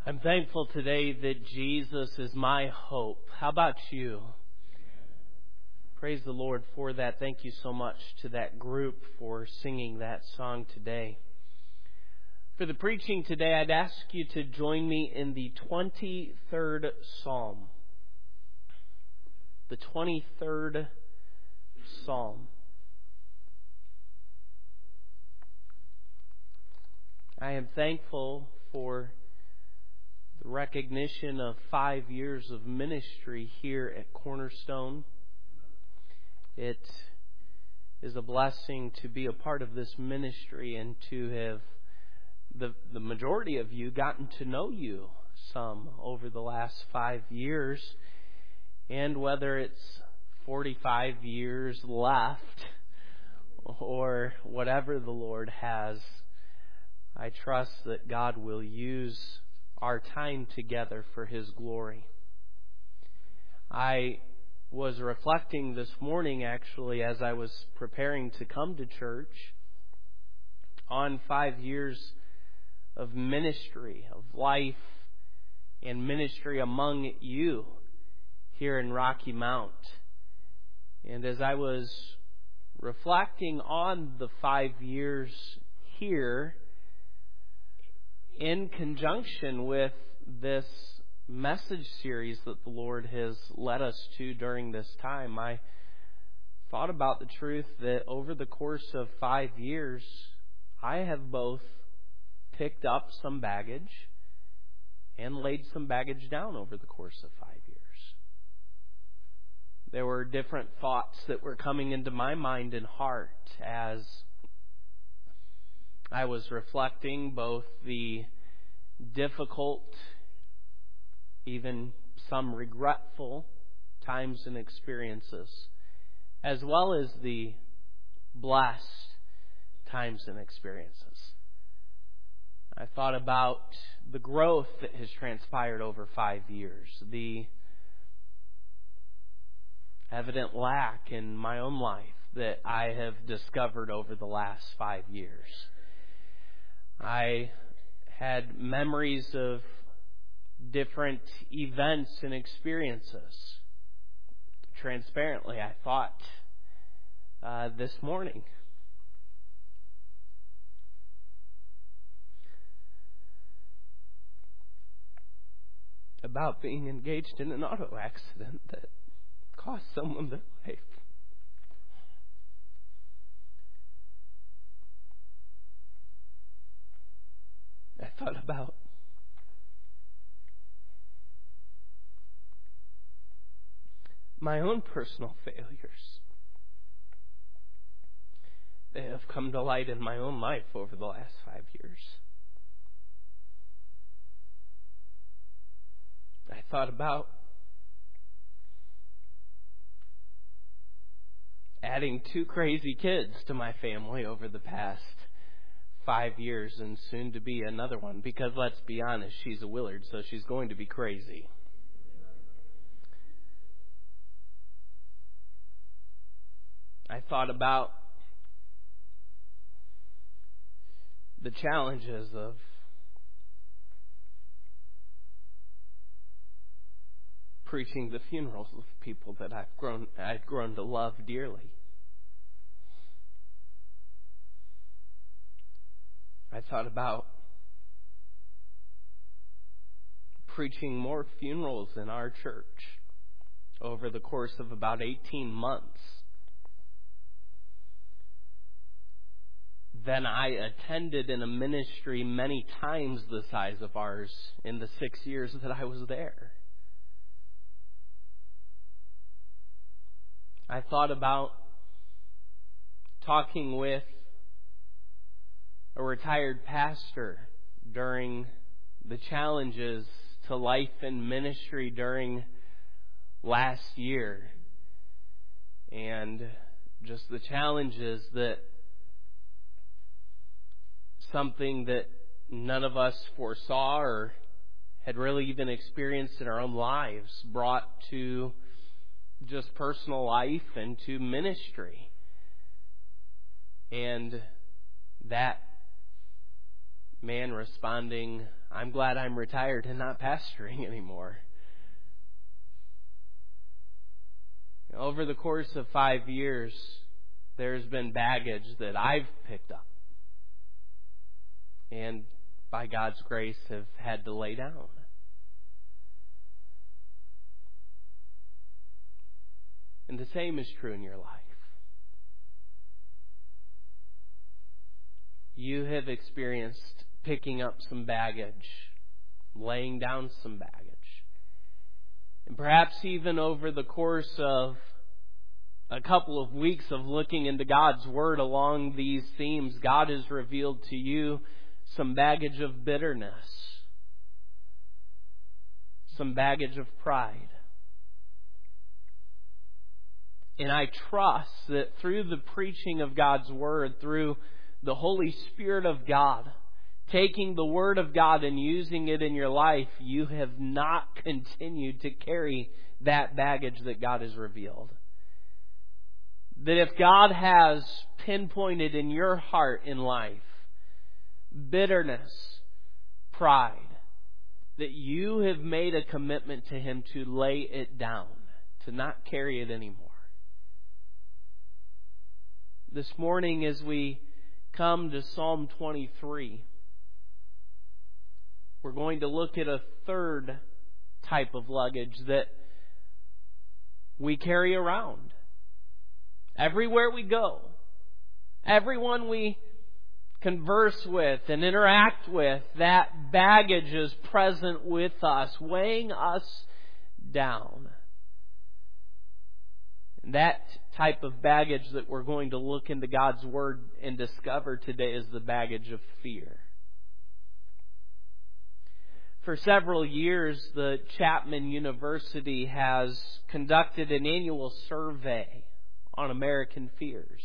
I'm thankful today that Jesus is my hope. How about you? Praise the Lord for that. Thank you so much to that group for singing that song today. For the preaching today, I'd ask you to join me in the 23rd Psalm. The 23rd Psalm. I am thankful for the recognition of 5 years of ministry here at Cornerstone. It is a blessing to be a part of this ministry and to have the majority of you gotten to know you some over the last 5 years. And whether it's 45 years left or whatever the Lord has, I trust that God will use our time together for His glory. I was reflecting this morning, actually, as I was preparing to come to church, on 5 years of ministry, of life and ministry among you here in Rocky Mount. And as I was reflecting on the 5 years here, in conjunction with this message series that the Lord has led us to during this time, I thought about the truth that over the course of 5 years, I have both picked up some baggage and laid some baggage down over the course of 5 years. There were different thoughts that were coming into my mind and heart as I was reflecting both the difficult, even some regretful times and experiences, as well as the blessed times and experiences. I thought about the growth that has transpired over 5 years, the evident lack in my own life that I have discovered over the last 5 years. I had memories of different events and experiences. Transparently, I thought this morning about being engaged in an auto accident that cost someone their life. I thought about my own personal failures that have come to light in my own life over the last 5 years. I thought about adding 2 crazy kids to my family over the past 5 years, and soon to be another one, because let's be honest, she's a Willard, so she's going to be crazy. I thought about the challenges of preaching the funerals of people that I've grown to love dearly. I thought about preaching more funerals in our church over the course of about 18 months than I attended in a ministry many times the size of ours in the 6 years that I was there. I thought about talking with a retired pastor during the challenges to life and ministry during last year, and just the challenges that something that none of us foresaw or had really even experienced in our own lives brought to just personal life and to ministry. And that man responding, "I'm glad I'm retired and not pastoring anymore." Over the course of 5 years, there's been baggage that I've picked up and by God's grace have had to lay down. And the same is true in your life. You have experienced picking up some baggage, laying down some baggage. And perhaps even over the course of a couple of weeks of looking into God's Word along these themes, God has revealed to you some baggage of bitterness, some baggage of pride. And I trust that through the preaching of God's Word, through the Holy Spirit of God, taking the Word of God and using it in your life, you have not continued to carry that baggage that God has revealed. That if God has pinpointed in your heart in life bitterness, pride, that you have made a commitment to Him to lay it down, to not carry it anymore. This morning, as we come to Psalm 23, we're going to look at a third type of luggage that we carry around. Everywhere we go, everyone we converse with and interact with, that baggage is present with us, weighing us down. That type of baggage that we're going to look into God's Word and discover today is the baggage of fear. For several years, the Chapman University has conducted an annual survey on American fears.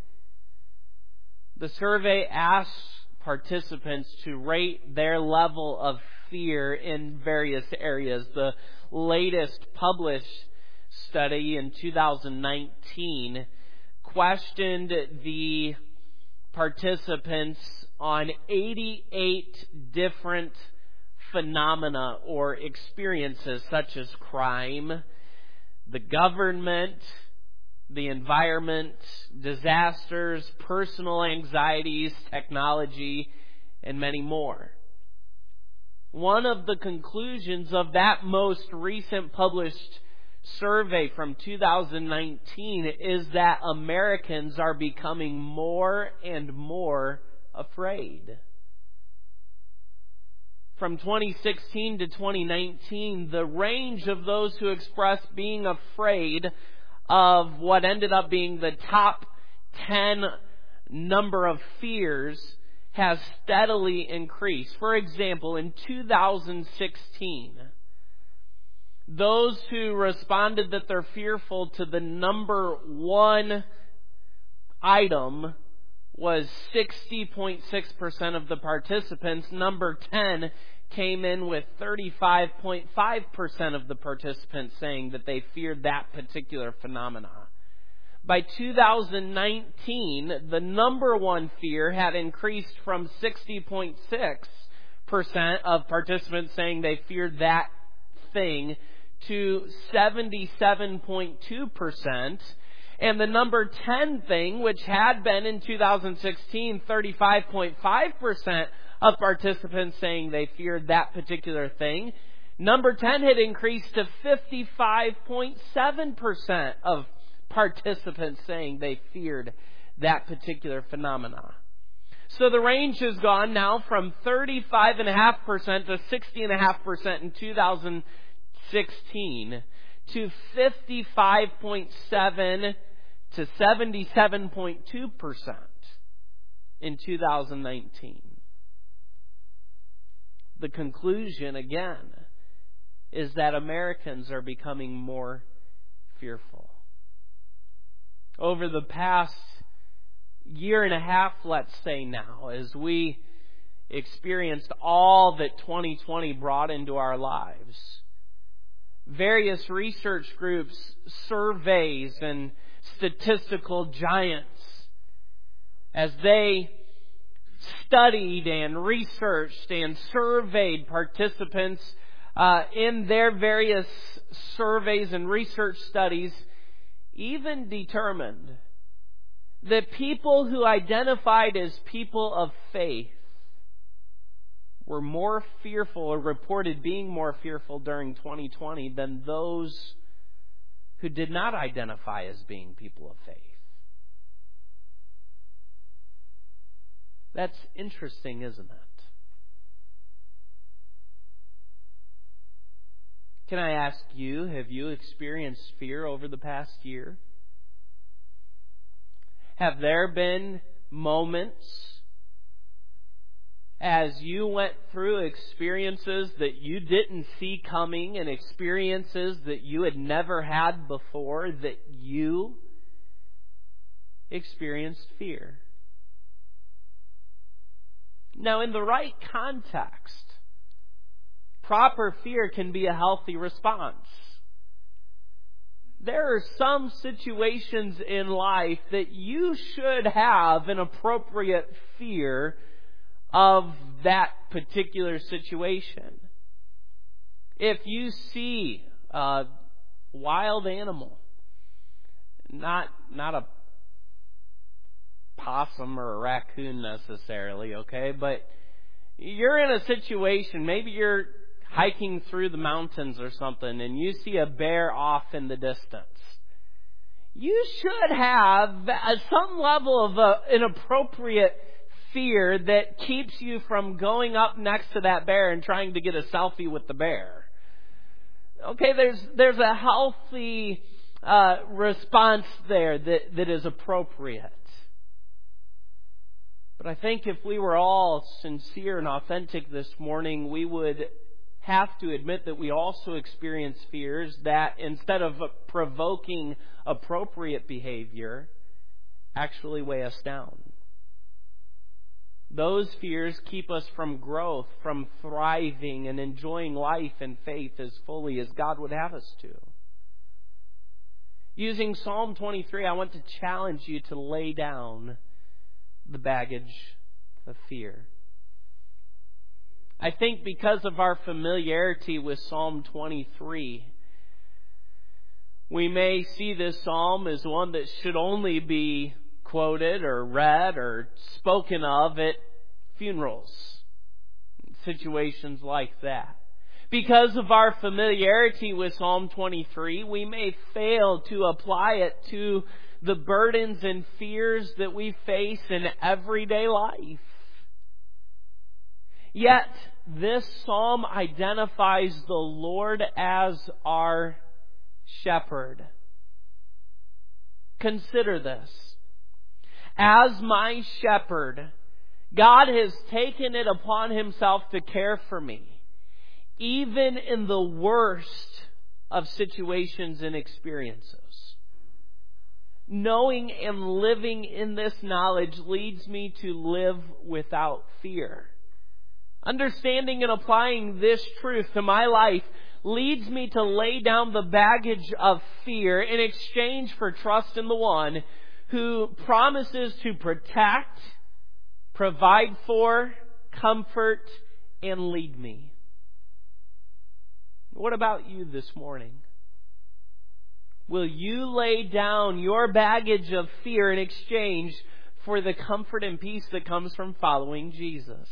The survey asks participants to rate their level of fear in various areas. The latest published study in 2019 questioned the participants on 88 different phenomena or experiences such as crime, the government, the environment, disasters, personal anxieties, technology, and many more. One of the conclusions of that most recent published survey from 2019 is that Americans are becoming more and more afraid. From 2016 to 2019, the range of those who expressed being afraid of what ended up being the top 10 number of fears has steadily increased. For example, in 2016, those who responded that they're fearful to the number one item was 60.6% of the participants. Number 10 came in with 35.5% of the participants saying that they feared that particular phenomena. By 2019, the number one fear had increased from 60.6% of participants saying they feared that thing to 77.2%. And the number 10 thing, which had been in 2016 35.5% of participants saying they feared that particular thing, number 10 had increased to 55.7% of participants saying they feared that particular phenomena. So the range has gone now from 35.5% to 60.5% in 2016 to 55.7% to 77.2% in 2019. The conclusion, again, is that Americans are becoming more fearful. Over the past year and a half, let's say now, as we experienced all that 2020 brought into our lives, various research groups, surveys, and statistical giants, as they studied and researched and surveyed participants in their various surveys and research studies, even determined that people who identified as people of faith were more fearful, or reported being more fearful during 2020 than those who did not identify as being people of faith. That's interesting, isn't it? Can I ask you, have you experienced fear over the past year? Have there been moments as you went through experiences that you didn't see coming and experiences that you had never had before that you experienced fear? Now, in the right context, proper fear can be a healthy response. There are some situations in life that you should have an appropriate fear of that particular situation. If you see a wild animal, not a possum or a raccoon necessarily, okay, but you're in a situation, maybe you're hiking through the mountains or something, and you see a bear off in the distance. You should have some level of an appropriate fear that keeps you from going up next to that bear and trying to get a selfie with the bear. Okay, there's a healthy response there that is appropriate. But I think if we were all sincere and authentic this morning, we would have to admit that we also experience fears that, instead of provoking appropriate behavior, actually weigh us down. Those fears keep us from growth, from thriving and enjoying life and faith as fully as God would have us to. Using Psalm 23, I want to challenge you to lay down the baggage of fear. I think because of our familiarity with Psalm 23, we may see this psalm as one that should only be quoted or read or spoken of at funerals, situations like that. Because of our familiarity with Psalm 23, we may fail to apply it to the burdens and fears that we face in everyday life. Yet, this psalm identifies the Lord as our shepherd. Consider this. As my shepherd, God has taken it upon Himself to care for me, even in the worst of situations and experiences. Knowing and living in this knowledge leads me to live without fear. Understanding and applying this truth to my life leads me to lay down the baggage of fear in exchange for trust in the one who promises to protect, provide for, comfort, and lead me. What about you this morning? Will you lay down your baggage of fear in exchange for the comfort and peace that comes from following Jesus?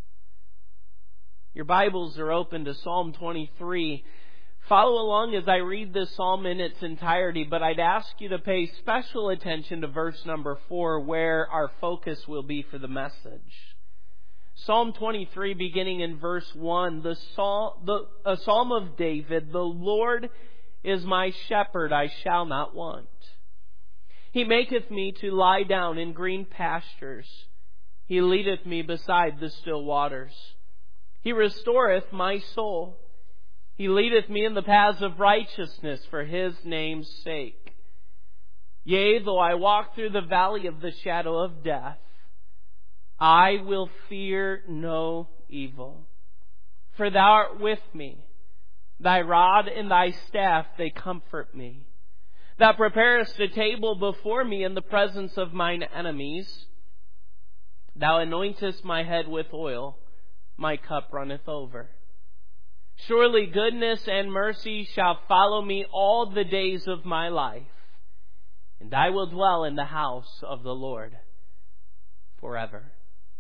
Your Bibles are open to Psalm 23. Follow along as I read this psalm in its entirety, but I'd ask you to pay special attention to verse number 4, where our focus will be for the message. Psalm 23, beginning in verse 1, a psalm of David. The Lord is my shepherd, I shall not want. He maketh me to lie down in green pastures. He leadeth me beside the still waters. He restoreth my soul. He leadeth me in the paths of righteousness for His name's sake. Yea, though I walk through the valley of the shadow of death, I will fear no evil. For Thou art with me. Thy rod and Thy staff, they comfort me. Thou preparest a table before me in the presence of mine enemies. Thou anointest my head with oil, my cup runneth over. Surely goodness and mercy shall follow me all the days of my life, and I will dwell in the house of the Lord forever.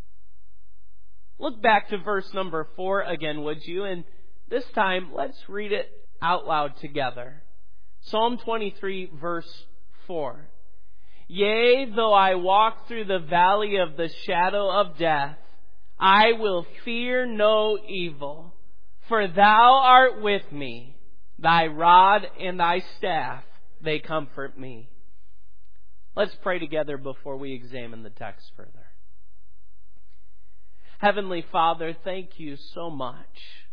Look back to verse number 4 again, would you? And this time, let's read it out loud together. Psalm 23, verse 4. Yea, though I walk through the valley of the shadow of death, I will fear no evil, for thou art with me. Thy rod and thy staff, they comfort me. Let's pray together before we examine the text further. Heavenly Father, thank you so much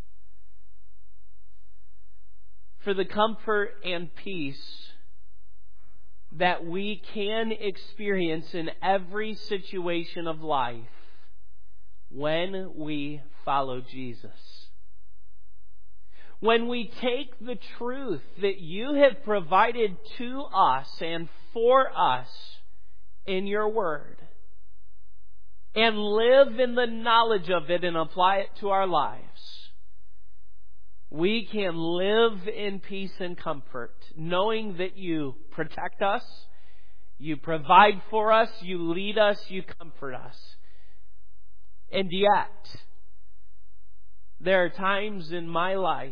for the comfort and peace that we can experience in every situation of life when we follow Jesus. When we take the truth that you have provided to us and for us in your word and live in the knowledge of it and apply it to our lives, we can live in peace and comfort, knowing that you protect us, you provide for us, you lead us, you comfort us. And yet, there are times in my life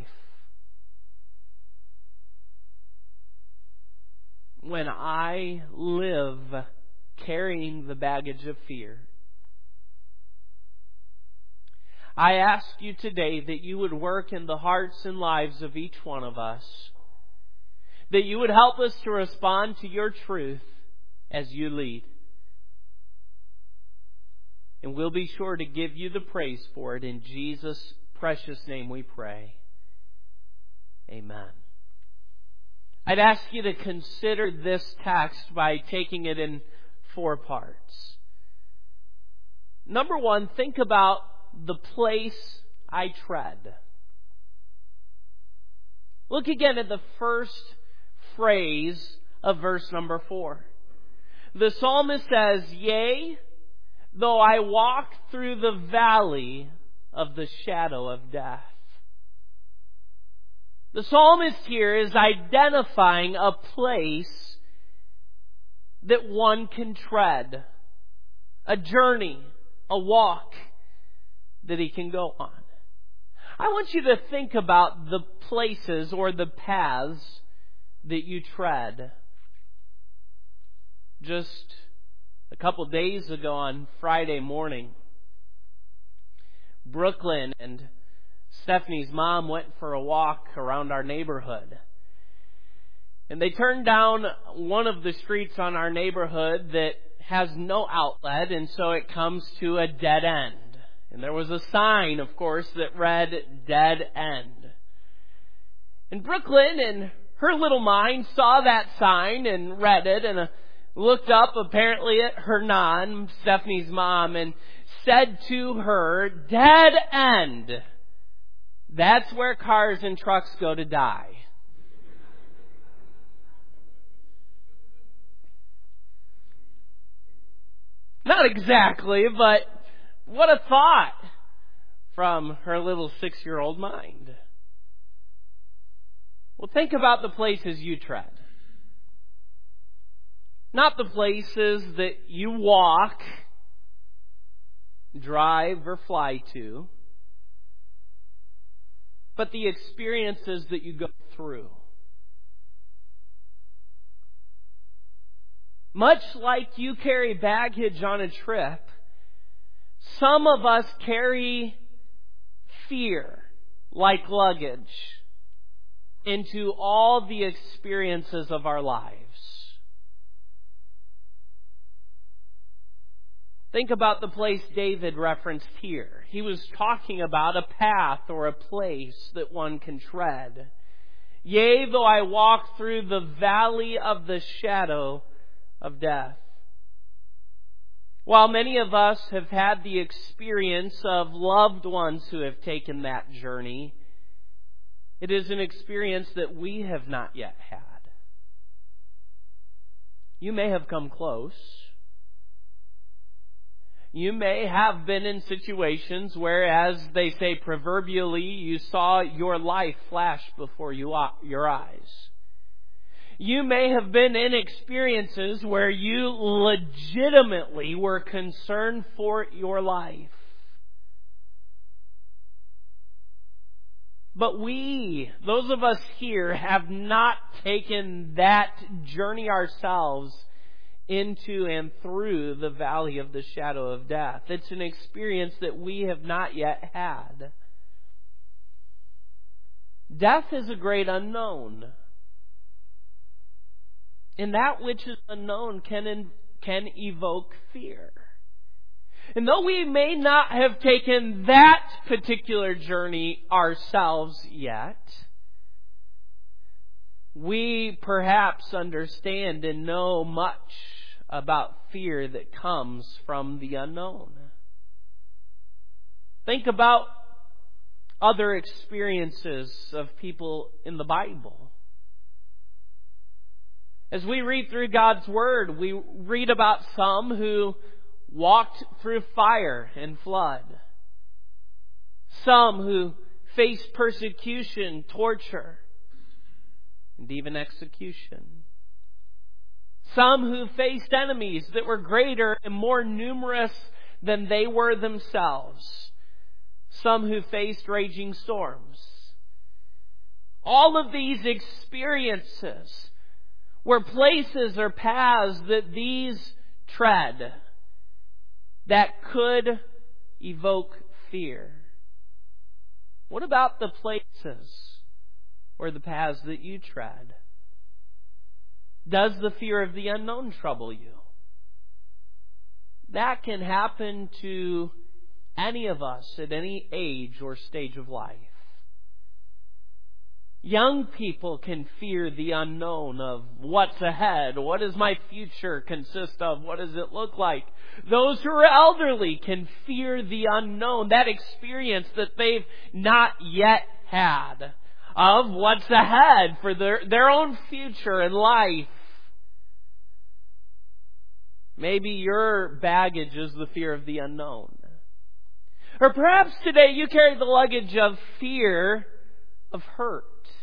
when I live carrying the baggage of fear. I ask you today that you would work in the hearts and lives of each one of us, that you would help us to respond to your truth as you lead. And we'll be sure to give you the praise for it. In Jesus' precious name we pray. Amen. I'd ask you to consider this text by taking it in 4 parts. Number 1, think about the place I tread. Look again at the first phrase of verse number 4. The psalmist says, Yea, though I walk through the valley of the shadow of death. The psalmist here is identifying a place that one can tread, a journey, a walk that he can go on. I want you to think about the places or the paths that you tread. Just a couple days ago on Friday morning, Brooklyn and Stephanie's mom went for a walk around our neighborhood. And they turned down one of the streets on our neighborhood that has no outlet, and so it comes to a dead end. And there was a sign, of course, that read, Dead End. And Brooklyn, in her little mind, saw that sign and read it and looked up apparently at her nan, Stephanie's mom, and said to her, Dead End. That's where cars and trucks go to die. Not exactly, but what a thought from her little 6-year-old mind. Well, think about the places you tread. Not the places that you walk, drive, or fly to, but the experiences that you go through. Much like you carry baggage on a trip, some of us carry fear like luggage into all the experiences of our lives. Think about the place David referenced here. He was talking about a path or a place that one can tread. Yea, though I walk through the valley of the shadow of death. While many of us have had the experience of loved ones who have taken that journey, it is an experience that we have not yet had. You may have come close. You may have been in situations where, as they say proverbially, you saw your life flash before your eyes. You may have been in experiences where you legitimately were concerned for your life. But we, those of us here, have not taken that journey ourselves into and through the valley of the shadow of death. It's an experience that we have not yet had. Death is a great unknown. And that which is unknown can evoke fear. And though we may not have taken that particular journey ourselves yet, we perhaps understand and know much about fear that comes from the unknown. Think about other experiences of people in the Bible. As we read through God's Word, we read about some who walked through fire and flood. Some who faced persecution, torture, and even execution. Some who faced enemies that were greater and more numerous than they were themselves. Some who faced raging storms. All of these experiences were places or paths that these tread that could evoke fear. What about the places or the paths that you tread? Does the fear of the unknown trouble you? That can happen to any of us at any age or stage of life. Young people can fear the unknown of what's ahead. What does my future consist of? What does it look like? Those who are elderly can fear the unknown, that experience that they've not yet had of what's ahead for their own future in life. Maybe your baggage is the fear of the unknown. Or perhaps today you carry the luggage of fear of hurt.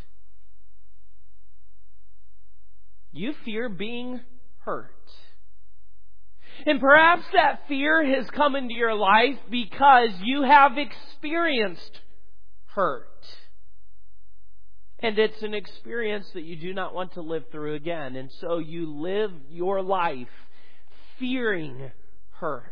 You fear being hurt. And perhaps that fear has come into your life because you have experienced hurt. And it's an experience that you do not want to live through again. And so you live your life fearing hurt.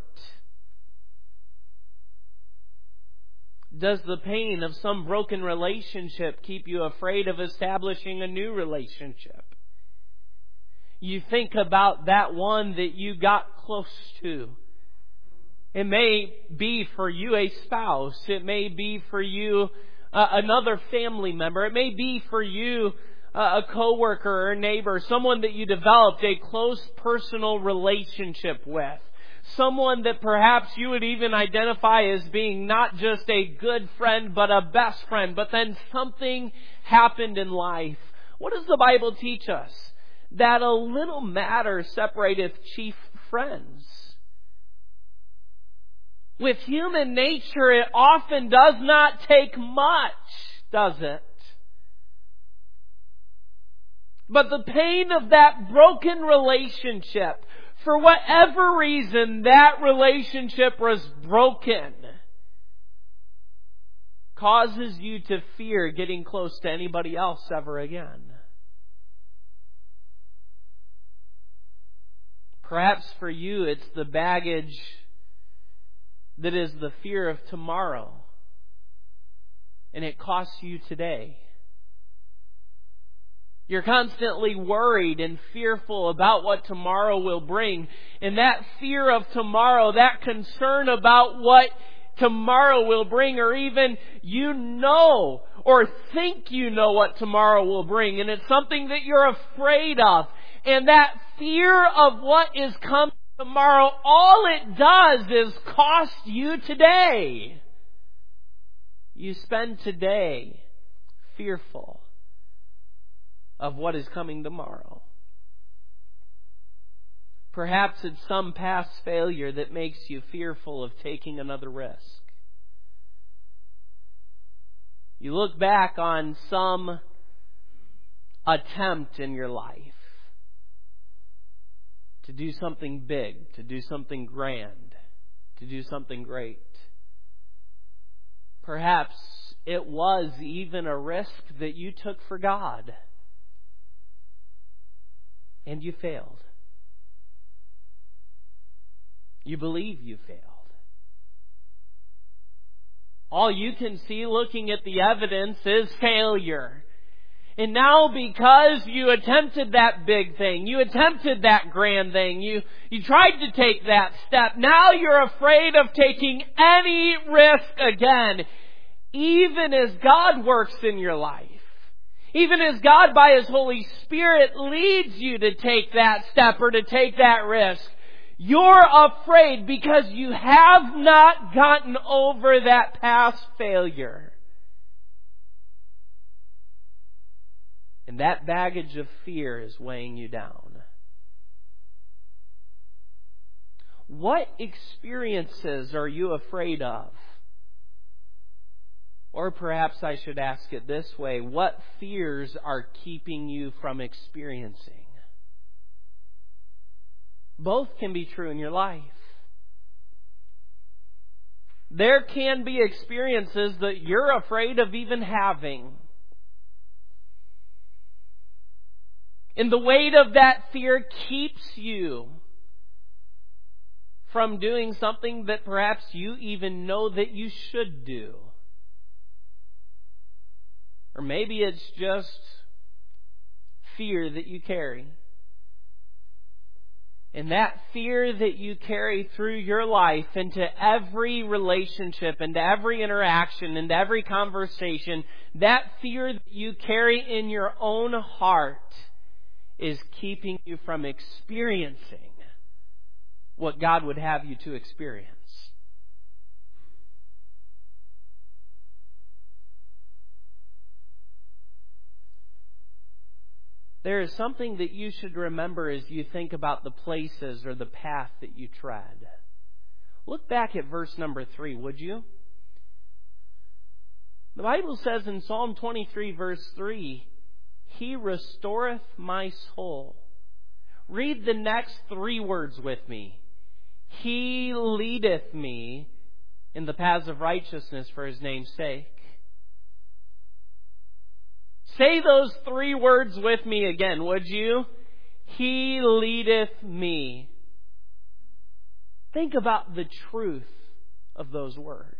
Does the pain of some broken relationship keep you afraid of establishing a new relationship? You think about that one that you got close to. It may be for you a spouse. It may be for you another family member. It may be for you a coworker or a neighbor, someone that you developed a close personal relationship with. Someone that perhaps you would even identify as being not just a good friend, but a best friend. But then something happened in life. What does the Bible teach us? That a little matter separateth chief friends. With human nature, it often does not take much, does it? But the pain of that broken relationship, for whatever reason that relationship was broken, causes you to fear getting close to anybody else ever again. Perhaps for you it's the baggage that is the fear of tomorrow, and it costs you today. You're constantly worried and fearful about what tomorrow will bring. And that fear of tomorrow, that concern about what tomorrow will bring, or even you know or think you know what tomorrow will bring, and it's something that you're afraid of. And that fear of what is coming tomorrow, all it does is cost you today. You spend today fearful of what is coming tomorrow. Perhaps it's some past failure that makes you fearful of taking another risk. You look back on some attempt in your life to do something big, to do something grand, to do something great. Perhaps it was even a risk that you took for God, and you failed. You believe you failed. All you can see looking at the evidence is failure. And now because you attempted that big thing, you attempted that grand thing, you tried to take that step, now you're afraid of taking any risk again, even as God works in your life. Even as God by His Holy Spirit leads you to take that step or to take that risk, you're afraid because you have not gotten over that past failure. And that baggage of fear is weighing you down. What experiences are you afraid of? Or perhaps I should ask it this way: what fears are keeping you from experiencing? Both can be true in your life. There can be experiences that you're afraid of even having. And the weight of that fear keeps you from doing something that perhaps you even know that you should do. Or maybe it's just fear that you carry. And that fear that you carry through your life into every relationship, into every interaction, into every conversation, that fear that you carry in your own heart is keeping you from experiencing what God would have you to experience. There is something that you should remember as you think about the places or the path that you tread. Look back at verse number 3, would you? The Bible says in Psalm 23, verse 3, He restoreth my soul. Read the next 3 words with me. He leadeth me in the paths of righteousness for His name's sake. Say those 3 words with me again, would you? He leadeth me. Think about the truth of those words.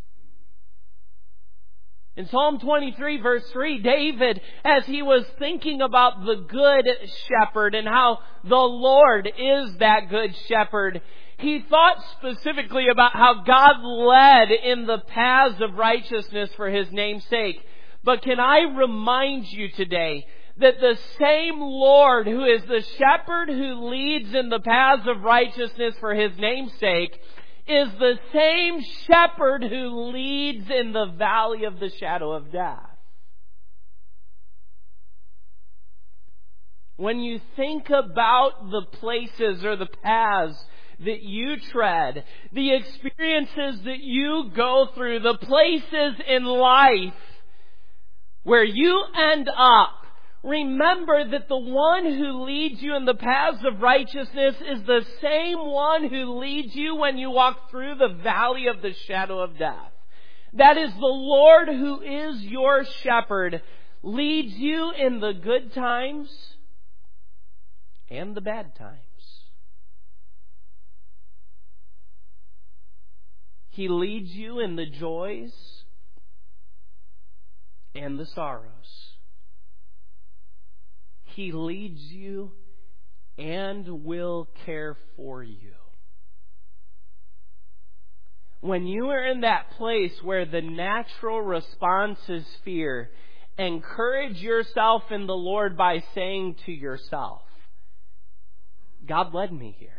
In Psalm 23, verse 3, David, as he was thinking about the good shepherd and how the Lord is that good shepherd, he thought specifically about how God led in the paths of righteousness for His name's sake. But can I remind you today that the same Lord who is the shepherd who leads in the paths of righteousness for His name's sake is the same shepherd who leads in the valley of the shadow of death. When you think about the places or the paths that you tread, the experiences that you go through, the places in life where you end up, remember that the one who leads you in the paths of righteousness is the same one who leads you when you walk through the valley of the shadow of death. That is the Lord who is your shepherd, leads you in the good times and the bad times. He leads you in the joys and the sorrows. He leads you and will care for you. When you are in that place where the natural response is fear, encourage yourself in the Lord by saying to yourself, God led me here.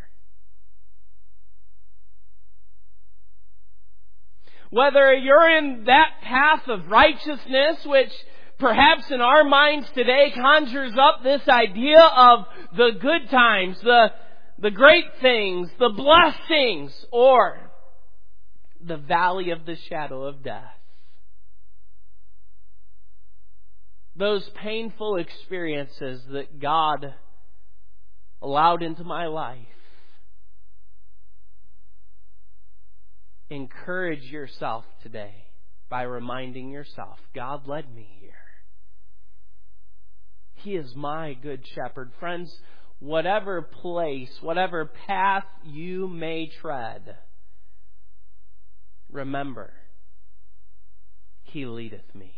Whether you're in that path of righteousness, which perhaps in our minds today conjures up this idea of the good times, the the great things, the blessings, or the valley of the shadow of death. Those painful experiences that God allowed into my life. Encourage yourself today by reminding yourself, God led me here. He is my good shepherd. Friends, whatever place, whatever path you may tread, remember, He leadeth me.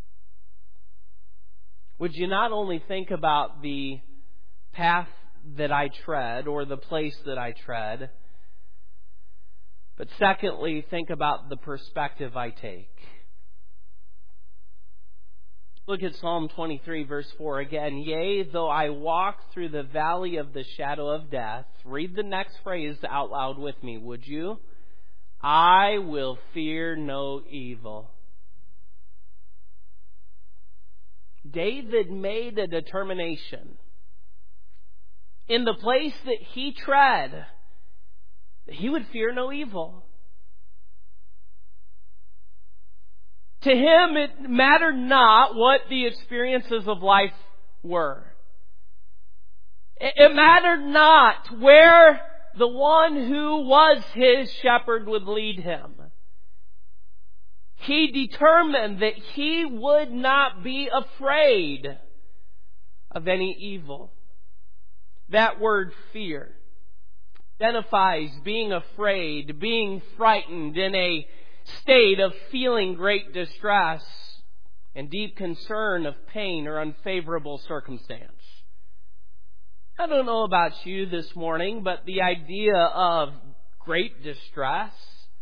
Would you not only think about the path that I tread or the place that I tread, but secondly, think about the perspective I take. Look at Psalm 23, verse 4 again. Yea, though I walk through the valley of the shadow of death. Read the next phrase out loud with me, would you? I will fear no evil. David made a determination in the place that he tread that he would fear no evil. To him, it mattered not what the experiences of life were. It mattered not where the one who was his shepherd would lead him. He determined that he would not be afraid of any evil. That word fear identifies being afraid, being frightened, in a state of feeling great distress and deep concern of pain or unfavorable circumstance. I don't know about you this morning, but the idea of great distress,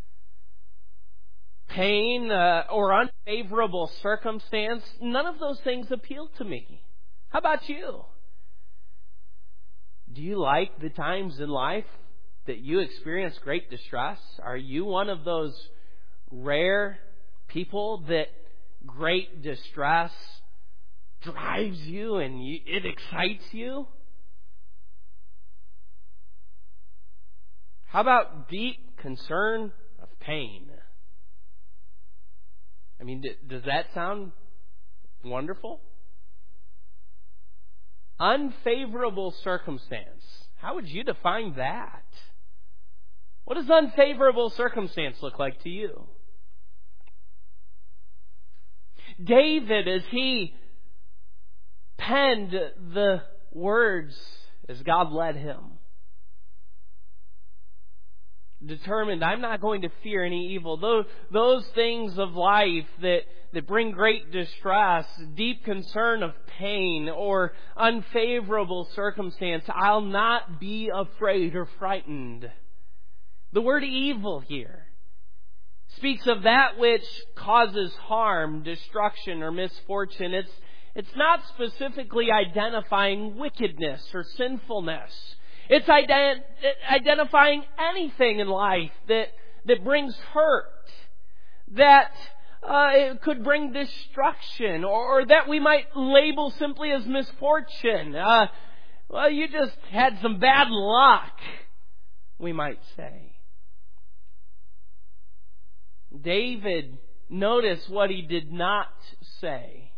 pain, or unfavorable circumstance, none of those things appeal to me. How about you? Do you like the times in life that you experience great distress? Are you one of those rare people that great distress drives you and it excites you? How about deep concern of pain? I mean, does that sound wonderful? Unfavorable circumstance. How would you define that? What does unfavorable circumstance look like to you? David, as he penned the words as God led him, determined, I'm not going to fear any evil. Those things of life that bring great distress, deep concern of pain, or unfavorable circumstance, I'll not be afraid or frightened. The word evil here speaks of that which causes harm, destruction, or misfortune. It's not specifically identifying wickedness or sinfulness. It's identifying anything in life that brings hurt, that it could bring destruction, or that we might label simply as misfortune. Well, you just had some bad luck, we might say. David, notice what he did not say.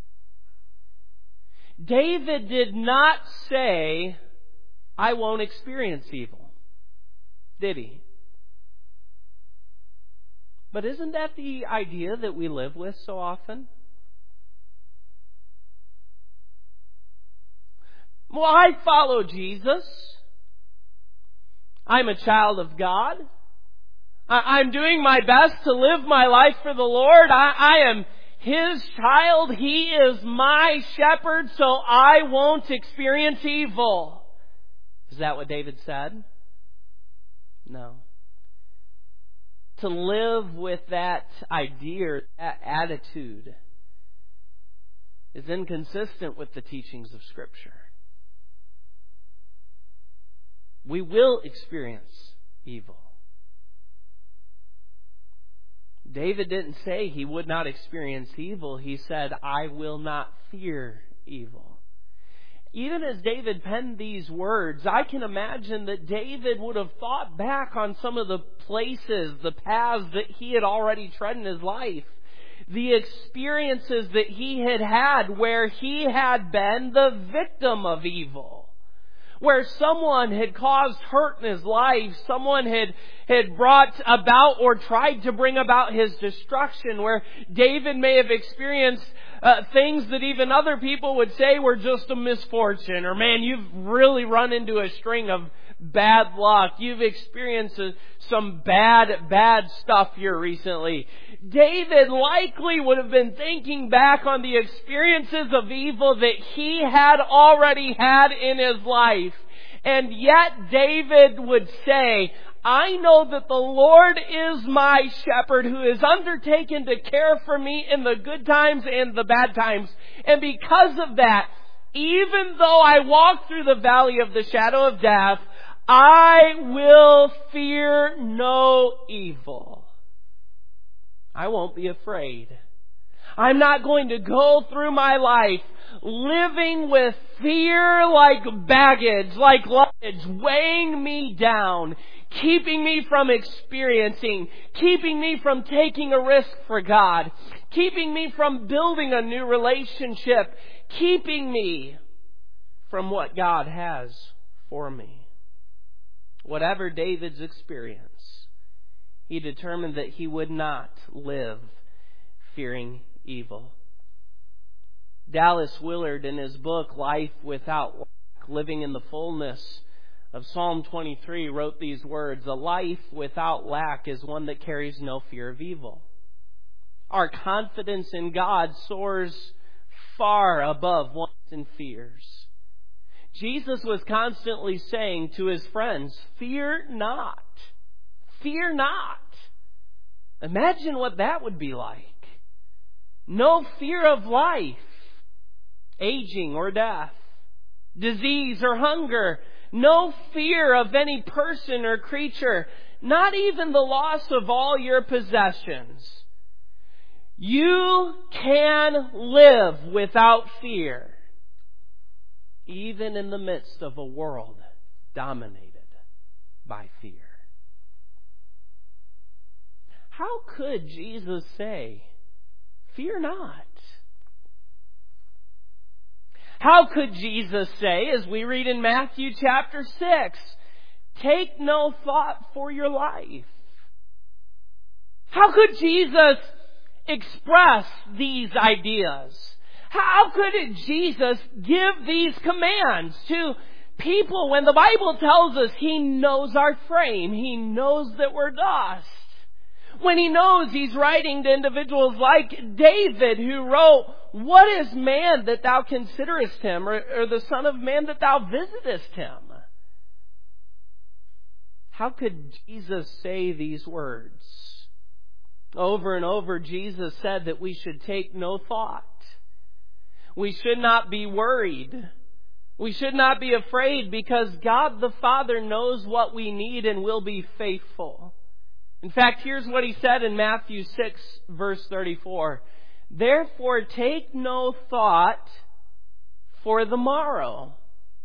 David did not say, I won't experience evil. Did he? But isn't that the idea that we live with so often? Well, I follow Jesus. I'm a child of God. I'm doing my best to live my life for the Lord. I am His child. He is my shepherd, so I won't experience evil. Is that what David said? No. To live with that idea, that attitude, is inconsistent with the teachings of Scripture. We will experience evil. David didn't say he would not experience evil. He said, I will not fear evil. even as David penned these words, I can imagine that David would have thought back on some of the places, the paths that he had already tread in his life. The experiences that he had had where he had been the victim of evil. Where someone had caused hurt in his life, someone had brought about or tried to bring about his destruction, where David may have experienced things that even other people would say were just a misfortune, or man, you've really run into a string of bad luck. You've experienced some bad stuff here recently. David likely would have been thinking back on the experiences of evil that he had already had in his life. And yet David would say, I know that the Lord is my shepherd who is undertaken to care for me in the good times and the bad times. And because of that, even though I walk through the valley of the shadow of death, I will fear no evil. I won't be afraid. I'm not going to go through my life living with fear like baggage, like luggage, weighing me down, keeping me from experiencing, keeping me from taking a risk for God, keeping me from building a new relationship, keeping me from what God has for me. Whatever David's experience, he determined that he would not live fearing evil. Dallas Willard, in his book, Life Without Lack, Living in the Fullness of Psalm 23, wrote these words, a life without lack is one that carries no fear of evil. Our confidence in God soars far above wants and fears. Jesus was constantly saying to his friends, fear not. Fear not. Imagine what that would be like. No fear of life, aging or death, disease or hunger. No fear of any person or creature, not even the loss of all your possessions. You can live without fear, even in the midst of a world dominated by fear. How could Jesus say, fear not? How could Jesus say, as we read in Matthew chapter 6, take no thought for your life? How could Jesus express these ideas? How could Jesus give these commands to people when the Bible tells us He knows our frame? He knows that we're dust. When He knows He's writing to individuals like David, who wrote, what is man that thou considerest him, or the son of man that thou visitest him? How could Jesus say these words? Over and over, Jesus said that we should take no thought. We should not be worried. We should not be afraid, because God the Father knows what we need and will be faithful. In fact, here's what He said in Matthew 6, verse 34. Therefore, take no thought for the morrow.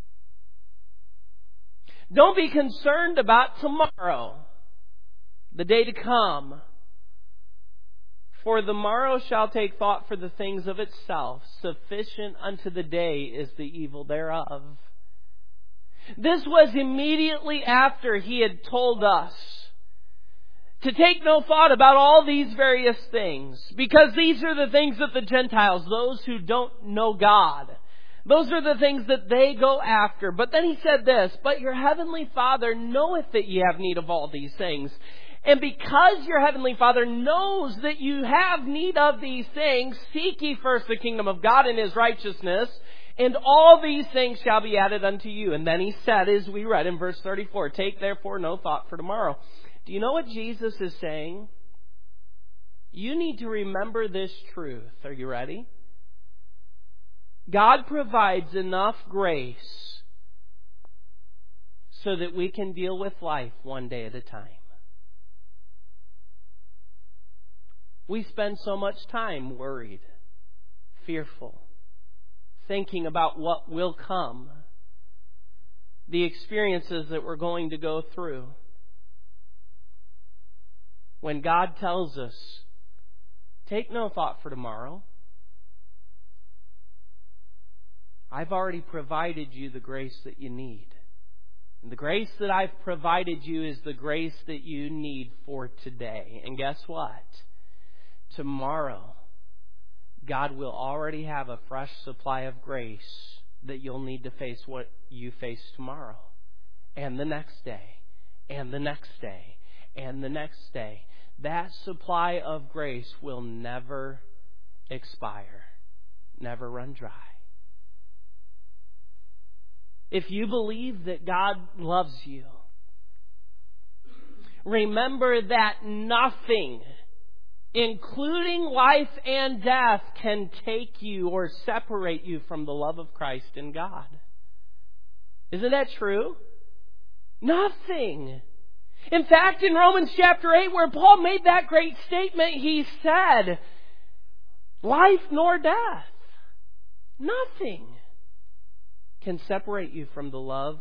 Don't be concerned about tomorrow, the day to come. For the morrow shall take thought for the things of itself. Sufficient unto the day is the evil thereof. This was immediately after He had told us to take no thought about all these various things, because these are the things that the Gentiles, those who don't know God, those are the things that they go after. But then He said this, but your heavenly Father knoweth that ye have need of all these things. And because your heavenly Father knows that you have need of these things, seek ye first the kingdom of God and His righteousness, and all these things shall be added unto you. And then He said, as we read in verse 34, take therefore no thought for tomorrow. Do you know what Jesus is saying? You need to remember this truth. Are you ready? God provides enough grace so that we can deal with life one day at a time. We spend so much time worried, fearful, thinking about what will come, the experiences that we're going to go through. When God tells us, take no thought for tomorrow, I've already provided you the grace that you need. And the grace that I've provided you is the grace that you need for today. And guess what? Tomorrow, God will already have a fresh supply of grace that you'll need to face what you face tomorrow. And the next day. And the next day. And the next day. That supply of grace will never expire. Never run dry. If you believe that God loves you, remember that nothing, including life and death, can take you or separate you from the love of Christ and God. Isn't that true? Nothing. In fact, in Romans chapter 8, where Paul made that great statement, he said, life nor death, nothing can separate you from the love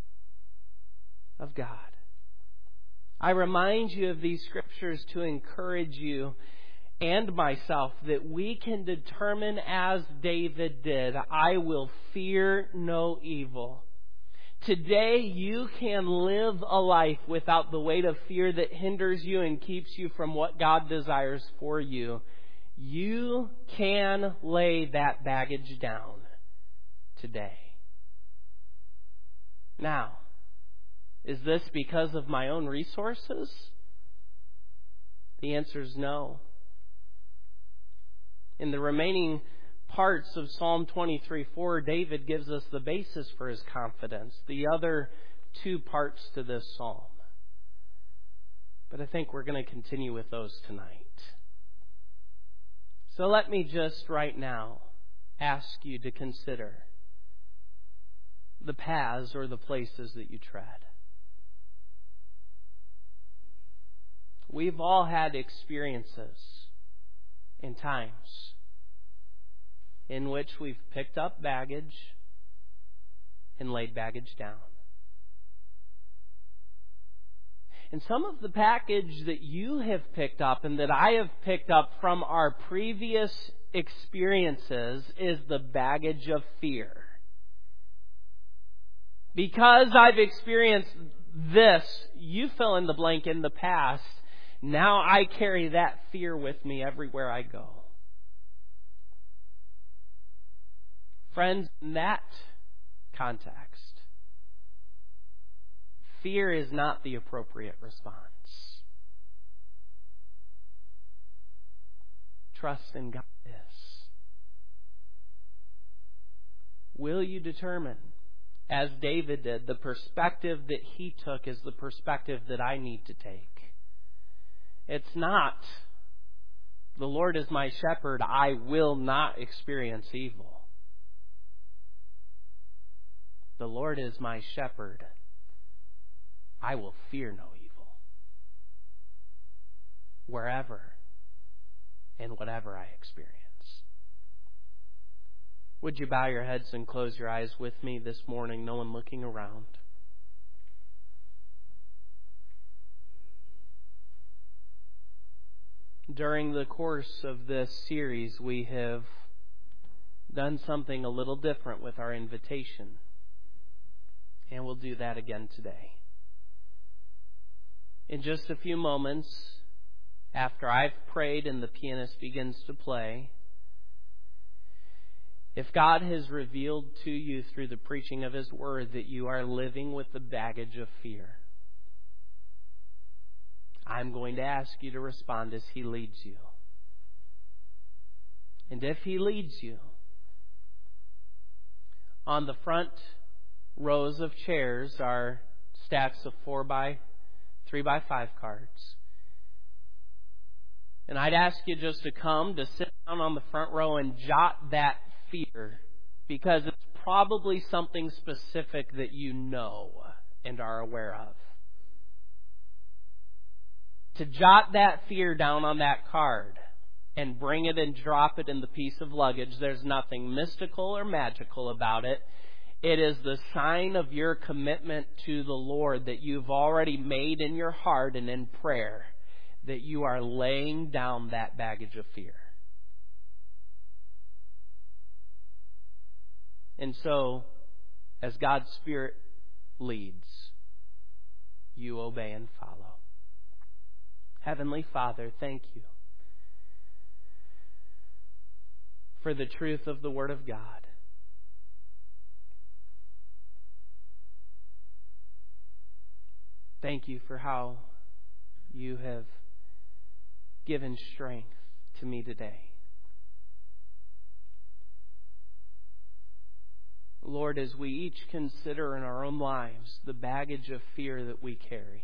of God. I remind you of these scriptures to encourage you and myself that we can determine, as David did, I will fear no evil. Today you can live a life without the weight of fear that hinders you and keeps you from what God desires for you. You can lay that baggage down today. Now, is this because of my own resources? The answer is no. In the remaining parts of Psalm 23:4, David gives us the basis for his confidence. The other two parts to this psalm. But I think we're going to continue with those tonight. So let me just right now ask you to consider the paths or the places that you tread. We've all had experiences and times in which we've picked up baggage and laid baggage down. And some of the baggage that you have picked up and that I have picked up from our previous experiences is the baggage of fear. Because I've experienced this, you fill in the blank, in the past, now I carry that fear with me everywhere I go. Friends, in that context, fear is not the appropriate response. Trust in God is. Will you determine, as David did, the perspective that he took is the perspective that I need to take? It's not, the Lord is my shepherd, I will not experience evil. The Lord is my shepherd, I will fear no evil. Wherever and whatever I experience. Would you bow your heads and close your eyes with me this morning, no one looking around? During the course of this series, we have done something a little different with our invitation. And we'll do that again today. In just a few moments, after I've prayed and the pianist begins to play, if God has revealed to you through the preaching of His Word that you are living with the baggage of fear, I'm going to ask you to respond as He leads you. And if He leads you, on the front rows of chairs are stacks of 4x, 3x5 cards. And I'd ask you just to come, to sit down on the front row and jot that fear, because it's probably something specific that you know and are aware of. To jot that fear down on that card and bring it and drop it in the piece of luggage. There's nothing mystical or magical about it. It is the sign of your commitment to the Lord that you've already made in your heart and in prayer, that you are laying down that baggage of fear. And so, as God's Spirit leads, you obey and follow. Heavenly Father, thank you for the truth of the Word of God. Thank you for how you have given strength to me today. Lord, as we each consider in our own lives the baggage of fear that we carry,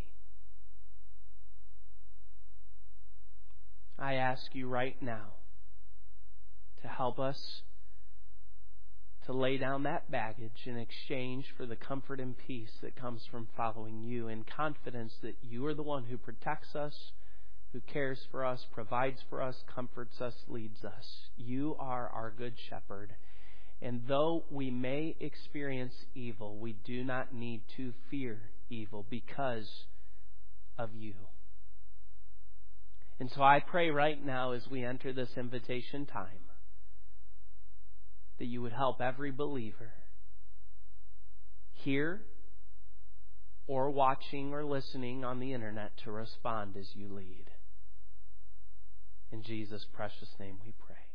I ask you right now to help us to lay down that baggage in exchange for the comfort and peace that comes from following you, in confidence that you are the one who protects us, who cares for us, provides for us, comforts us, leads us. You are our good shepherd. And though we may experience evil, we do not need to fear evil because of you. And so I pray right now as we enter this invitation time that you would help every believer here or watching or listening on the internet to respond as you lead. In Jesus' precious name we pray.